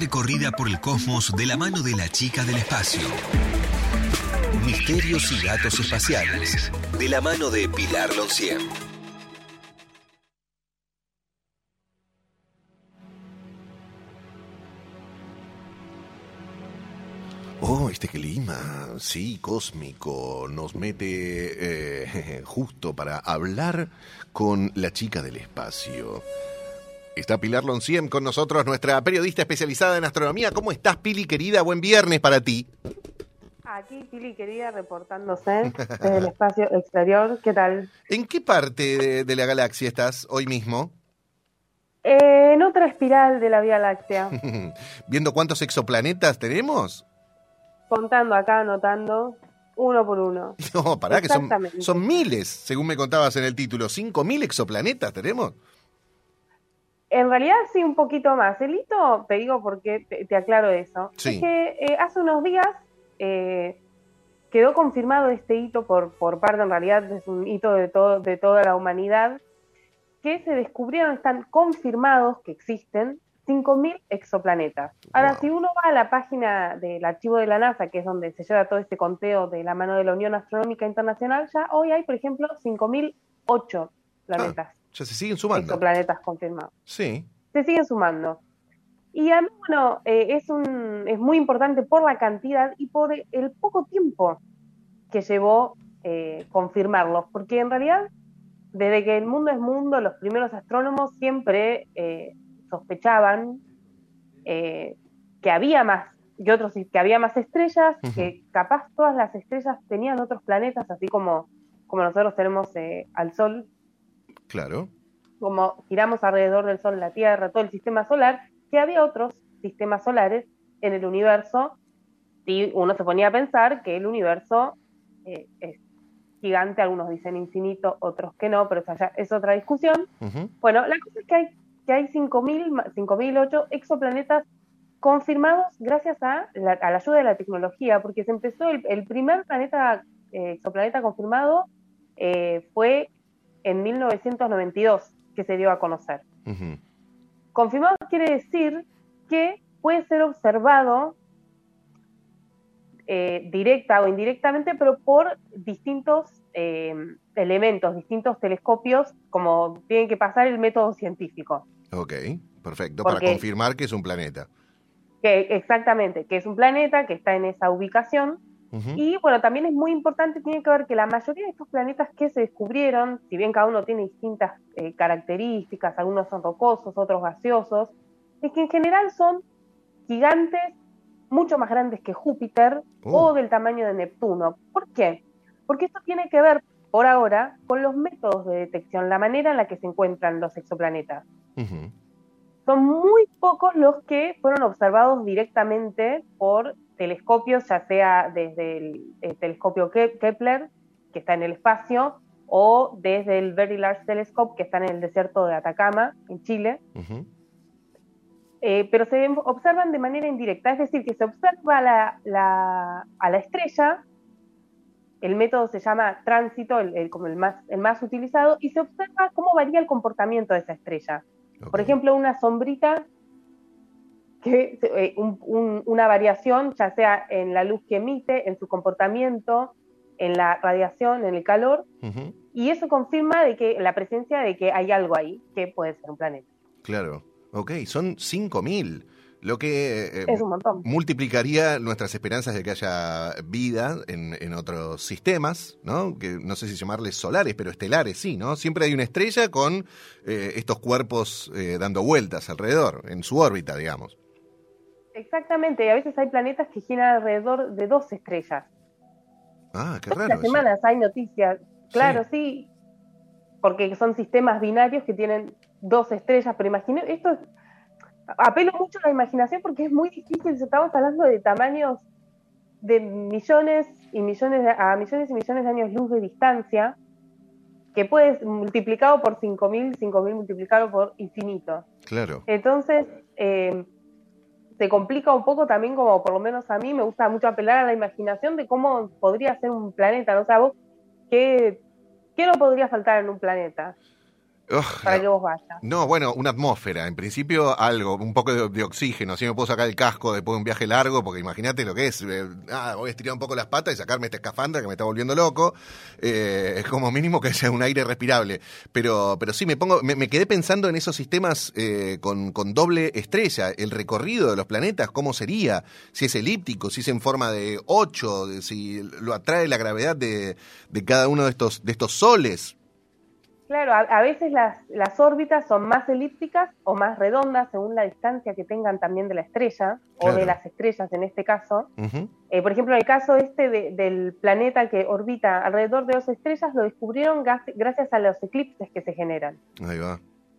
recorrida por el cosmos de la mano de la chica del espacio. Misterios y datos espaciales, de la mano de Pilar Loncien. Oh, este clima, sí, cósmico, nos mete justo para hablar con la chica del espacio. Está Pilar Loncien con nosotros, nuestra periodista especializada en astronomía. ¿Cómo estás, Pili, querida? Buen viernes para ti. Aquí, Pili, querida, reportándose desde el espacio exterior. ¿Qué tal? ¿En qué parte de la galaxia estás hoy mismo? En otra espiral de la Vía Láctea. ¿Viendo cuántos exoplanetas tenemos? Contando acá, anotando, uno por uno. No, pará, que son miles, según me contabas en el título. 5.000 exoplanetas tenemos. En realidad sí, un poquito más. El hito, te digo porque te aclaro eso, sí. Es que hace unos días quedó confirmado este hito por parte, en realidad es un hito de toda la humanidad, que se descubrieron, están confirmados que existen 5.000 exoplanetas. Ahora, si uno va a la página del archivo de la NASA, que es donde se lleva todo este conteo de la mano de la Unión Astronómica Internacional, ya hoy hay, por ejemplo, 5.008 planetas. Ya se siguen sumando. Exoplanetas confirmados. Sí. Se siguen sumando. Y a mí, bueno, es muy importante por la cantidad y por el poco tiempo que llevó confirmarlos, porque en realidad, desde que el mundo es mundo, los primeros astrónomos siempre sospechaban que había más, que había más estrellas, que capaz todas las estrellas tenían otros planetas, así como nosotros tenemos al Sol. Claro. Como giramos alrededor del Sol, la Tierra, todo el sistema solar, que había otros sistemas solares en el universo, y uno se ponía a pensar que el universo es gigante, algunos dicen infinito, otros que no, pero esa ya es otra discusión. Bueno, la cosa es que hay 5.008 exoplanetas confirmados gracias a la ayuda de la tecnología, porque se empezó el primer exoplaneta confirmado fue en 1992 que se dio a conocer. Confirmado quiere decir que puede ser observado directa o indirectamente, pero por distintos elementos, distintos telescopios, como tienen que pasar el método científico. Ok, perfecto, porque, para confirmar que es un planeta. Exactamente, que es un planeta, que está en esa ubicación. Y bueno, también es muy importante, tiene que ver que la mayoría de estos planetas que se descubrieron, si bien cada uno tiene distintas características, algunos son rocosos, otros gaseosos, es que en general son gigantes, mucho más grandes que Júpiter o del tamaño de Neptuno. ¿Por qué? Porque esto tiene que ver, por ahora, con los métodos de detección, la manera en la que se encuentran los exoplanetas. Son muy pocos los que fueron observados directamente por telescopios, ya sea desde el telescopio Kepler, que está en el espacio, o desde el Very Large Telescope, que está en el desierto de Atacama, en Chile. Pero se observan de manera indirecta, es decir, que se observa a la estrella, el método se llama tránsito, como el más utilizado, y se observa cómo varía el comportamiento de esa estrella. Por ejemplo, una sombrita, una variación, ya sea en la luz que emite, en su comportamiento, en la radiación, en el calor, y eso confirma la presencia de que hay algo ahí, que puede ser un planeta. Claro, ok, son 5.000, lo que es un montón. Multiplicaría nuestras esperanzas de que haya vida en otros sistemas, ¿no? Que no sé si llamarles solares, pero estelares sí, ¿no? Siempre hay una estrella con estos cuerpos dando vueltas alrededor, en su órbita, digamos. Exactamente, y a veces hay planetas que giran alrededor de 2 estrellas. Ah, qué raro. Todas las semanas hay noticias, claro, sí, porque son sistemas binarios que tienen 2 estrellas, pero esto apelo mucho a la imaginación porque es muy difícil, estamos hablando de tamaños de millones y millones de años luz de distancia, que puedes multiplicado por 5.000 multiplicado por infinito. Claro. Entonces, se complica un poco también, como por lo menos a mí me gusta mucho apelar a la imaginación de cómo podría ser un planeta, ¿no? O sea, vos, ¿qué no podría faltar en un planeta? para que vos vayas? No, bueno, una atmósfera. En principio, algo, un poco de oxígeno. Así me puedo sacar el casco después de un viaje largo, porque imagínate lo que es. Voy a estirar un poco las patas y sacarme esta escafandra que me está volviendo loco. Es como mínimo que sea un aire respirable. Pero sí, me quedé pensando en esos sistemas con doble estrella. El recorrido de los planetas, ¿cómo sería? Si es elíptico, si es en forma de 8, si lo atrae la gravedad de cada uno de estos soles. Claro, a veces las órbitas son más elípticas o más redondas según la distancia que tengan también de la estrella, claro, o de las estrellas en este caso. Uh-huh. Por ejemplo, en el caso del planeta que orbita alrededor de 2 estrellas, lo descubrieron gracias a los eclipses que se generan. Ahí va.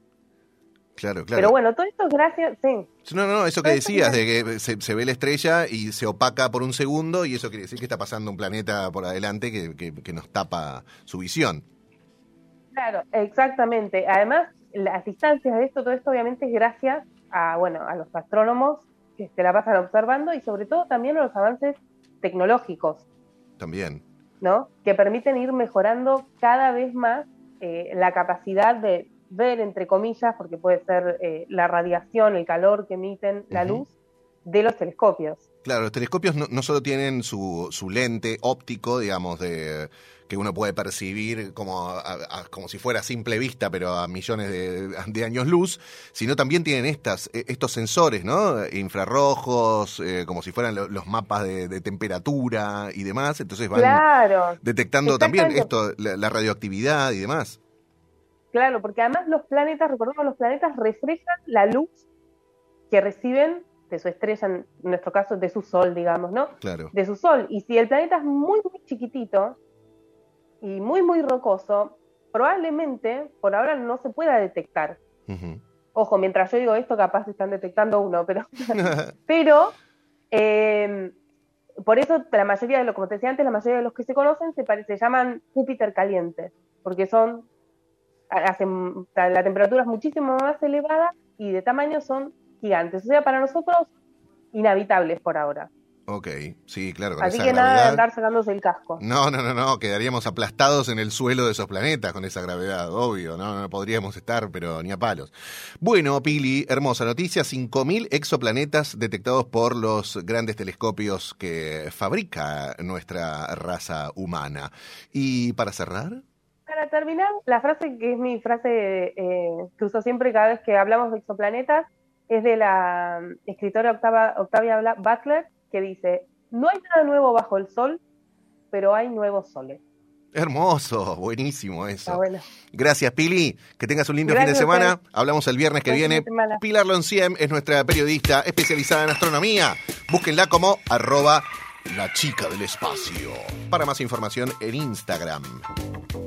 Claro. Pero bueno, todo esto es gracias... Sí. No, eso que decías, de que se ve la estrella y se opaca por un segundo, y eso quiere decir que está pasando un planeta por adelante que nos tapa su visión. Claro, exactamente. Además, las distancias de todo esto obviamente es gracias a los astrónomos que se la pasan observando y sobre todo también a los avances tecnológicos. También. ¿No? Que permiten ir mejorando cada vez más la capacidad de ver, entre comillas, porque puede ser la radiación, el calor que emiten la luz de los telescopios. Claro, los telescopios no solo tienen su lente óptico, digamos, que uno puede percibir como si fuera a simple vista, pero a millones de años luz, sino también tienen estos sensores, ¿no? Infrarrojos, como si fueran los mapas de temperatura y demás, entonces van detectando también la radioactividad y demás. Claro, porque además recordemos, los planetas reflejan la luz que reciben de su estrella, en nuestro caso de su sol, digamos, ¿no? Claro. De su sol. Y si el planeta es muy, muy chiquitito y muy, muy rocoso, probablemente por ahora no se pueda detectar. Uh-huh. Ojo, mientras yo digo esto, capaz están detectando uno, pero por eso la mayoría de los, como te decía antes, la mayoría de los que se conocen se llaman Júpiter calientes, porque la temperatura es muchísimo más elevada y de tamaño son gigantes. O sea, para nosotros, inhabitables por ahora. Ok, sí, claro. Así que nada de andar sacándose el casco. No, quedaríamos aplastados en el suelo de esos planetas con esa gravedad, obvio, no podríamos estar, pero ni a palos. Bueno, Pili, hermosa noticia, 5.000 exoplanetas detectados por los grandes telescopios que fabrica nuestra raza humana. ¿Y para cerrar? Para terminar, la frase que es mi frase que uso siempre cada vez que hablamos de exoplanetas es de la escritora Octavia Butler, que dice: no hay nada nuevo bajo el sol, pero hay nuevos soles. Hermoso, buenísimo eso. Está bueno. Gracias, Pili, que tengas un lindo fin de semana. Hablamos el viernes que viene. Pilar Lonciem es nuestra periodista especializada en astronomía. Búsquenla como @lachicadelespacio. Para más información en Instagram.